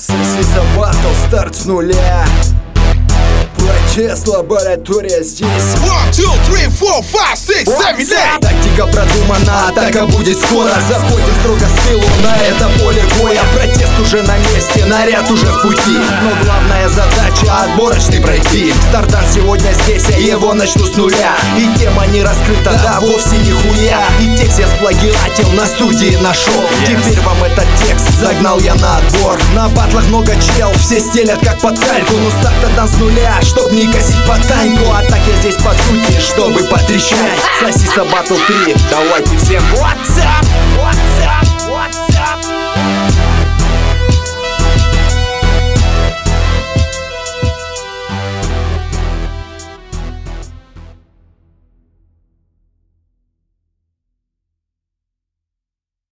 Сосиса батл, старт с нуля. Протест, лаборатория здесь. 1, 2, 3, 4, 5, 6, 7, 8. Тактика продумана, атака будет скоро. Заходим строго с тылу на это поле боя. Протест уже на месте, наряд уже в пути. Но главная задача отборочный пройти. Стартан сегодня здесь, я его начну с нуля. И тема не раскрыта, да вовсе нихуя. И текст я сплагиатил, на студии нашел. Теперь вам этот текст загнал я на отбор. На батлах много чел, все стелят как под кальку. Но старт отдан с нуля, чтоб не косить по танку. А так я здесь по сути, чтобы потрещать. Сосиса батл 3, давайте всем what's up?